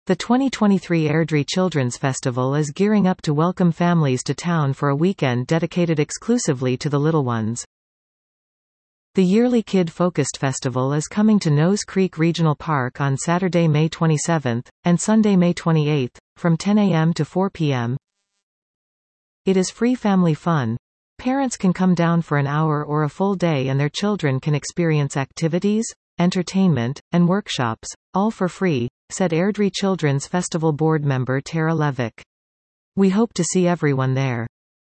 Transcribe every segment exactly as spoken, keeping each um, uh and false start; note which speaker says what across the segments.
Speaker 1: The twenty twenty-three Airdrie Children's Festival is gearing up to welcome families to town for a weekend dedicated exclusively to the little ones. The yearly kid-focused festival is coming to Nose Creek Regional Park on Saturday, May twenty-seventh, and Sunday, May twenty-eighth, from ten a m to four p m It is free family fun. Parents can come down for an hour or a full day and their children can experience activities, entertainment, and workshops, all for free, said Airdrie Children's Festival board member Tara Levick. We hope to see everyone there.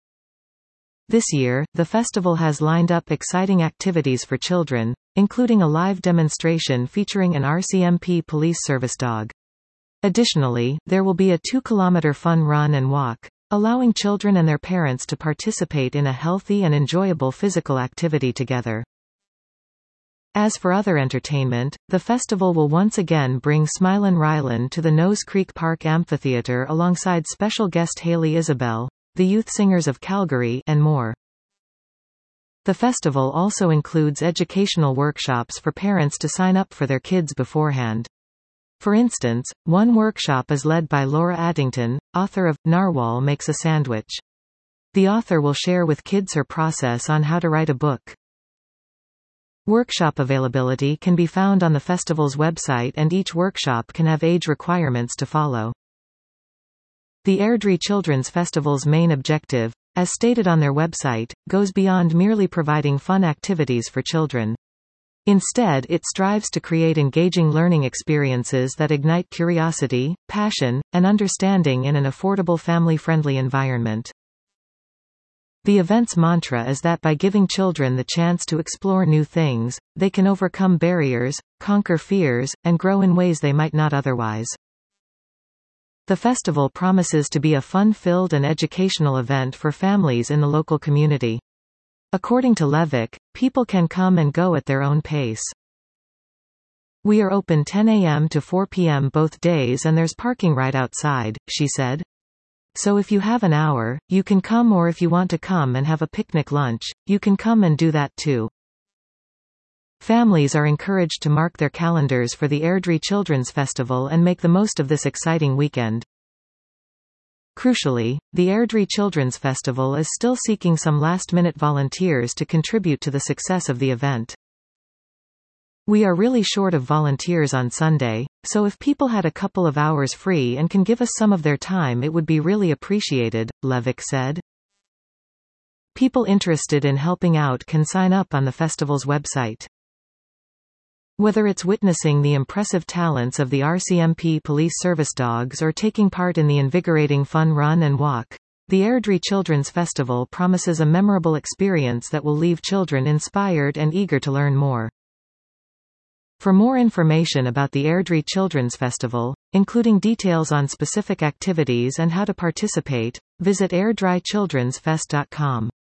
Speaker 1: This year, the festival has lined up exciting activities for children, including a live demonstration featuring an R C M P police service dog. Additionally, there will be a two kilometer fun run and walk, allowing children and their parents to participate in a healthy and enjoyable physical activity together. As for other entertainment, the festival will once again bring Smilin' Rylan to the Nose Creek Park Amphitheatre alongside special guest Hayley Isabel, the Youth Singers of Calgary, and more. The festival also includes educational workshops for parents to sign up for their kids beforehand. For instance, one workshop is led by Laura Addington, author of Narwhal Makes a Sandwich. The author will share with kids her process on how to write a book. Workshop availability can be found on the festival's website, and each workshop can have age requirements to follow. The Airdrie Children's Festival's main objective, as stated on their website, goes beyond merely providing fun activities for children. Instead, it strives to create engaging learning experiences that ignite curiosity, passion, and understanding in an affordable family-friendly environment. The event's mantra is that by giving children the chance to explore new things, they can overcome barriers, conquer fears, and grow in ways they might not otherwise. The festival promises to be a fun-filled and educational event for families in the local community. According to Levick, people can come and go at their own pace. We are open ten a m to four p m both days and there's parking right outside, she said. So if you have an hour, you can come, or if you want to come and have a picnic lunch, you can come and do that too. Families are encouraged to mark their calendars for the Airdrie Children's Festival and make the most of this exciting weekend. Crucially, the Airdrie Children's Festival is still seeking some last-minute volunteers to contribute to the success of the event. We are really short of volunteers on Sunday, so if people had a couple of hours free and can give us some of their time, it would be really appreciated, Levick said. People interested in helping out can sign up on the festival's website. Whether it's witnessing the impressive talents of the R C M P police service dogs or taking part in the invigorating fun run and walk, the Airdrie Children's Festival promises a memorable experience that will leave children inspired and eager to learn more. For more information about the Airdrie Children's Festival, including details on specific activities and how to participate, visit airdrie children's fest dot com.